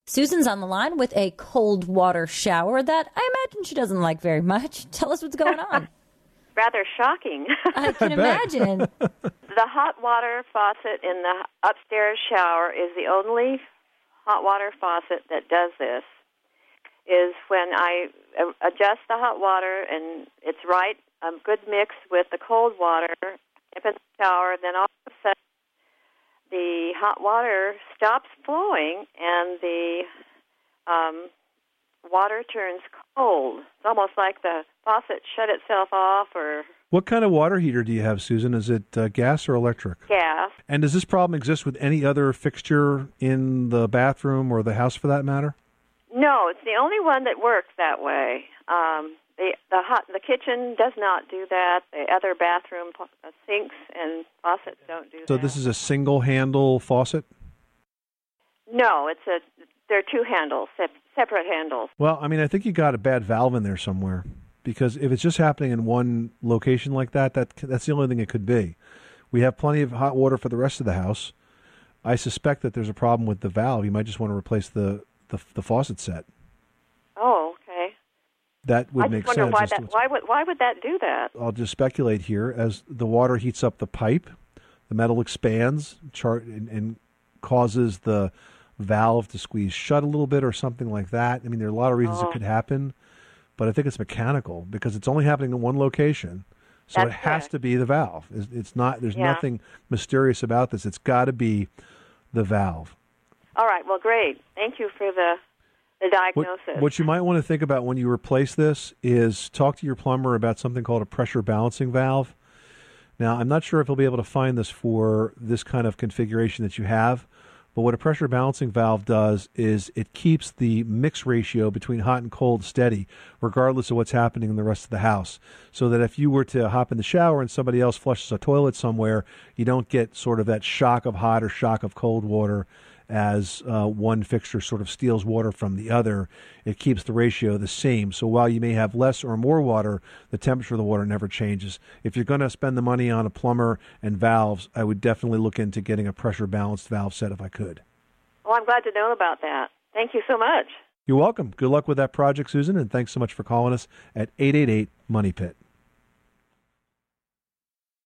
Susan's on the line with a cold water shower that I imagine she doesn't like very much. Tell us what's going on. Rather shocking. I can imagine. The hot water faucet in the upstairs shower is the only hot water faucet that does this. Is when I adjust the hot water and it's right, a good mix with the cold water, dip in the shower, then all of a sudden the hot water stops flowing and the water turns cold. It's almost like the faucet shut itself off. Or what kind of water heater do you have, Susan? Is it gas or electric? Gas. And does this problem exist with any other fixture in the bathroom or the house for that matter? No, it's the only one that works that way. The kitchen does not do that. The other bathroom sinks and faucets don't do that. So this is a single handle faucet? No, they're two handles, separate handles. Well, I mean, I think you got a bad valve in there somewhere, because if it's just happening in one location like that, that's the only thing it could be. We have plenty of hot water for the rest of the house. I suspect that there's a problem with the valve. You might just want to replace the faucet set. Oh, okay. That would make sense. Why would that do that? I'll just speculate here. As the water heats up the pipe, the metal expands and causes the valve to squeeze shut a little bit or something like that. I mean, there are a lot of reasons it could happen, but I think it's mechanical because it's only happening in one location. So it has to be the valve. It's not. There's nothing mysterious about this. It's got to be the valve. All right. Well, great. Thank you for the diagnosis. What you might want to think about when you replace this is talk to your plumber about something called a pressure balancing valve. Now, I'm not sure if he'll be able to find this for this kind of configuration that you have, but what a pressure balancing valve does is it keeps the mix ratio between hot and cold steady, regardless of what's happening in the rest of the house. So that if you were to hop in the shower and somebody else flushes a toilet somewhere, you don't get sort of that shock of hot or shock of cold water as one fixture sort of steals water from the other. It keeps the ratio the same. So while you may have less or more water, the temperature of the water never changes. If you're going to spend the money on a plumber and valves, I would definitely look into getting a pressure balanced valve set if I could. Well, I'm glad to know about that. Thank you so much. You're welcome. Good luck with that project, Susan, and thanks so much for calling us at 888-MONEY-PIT.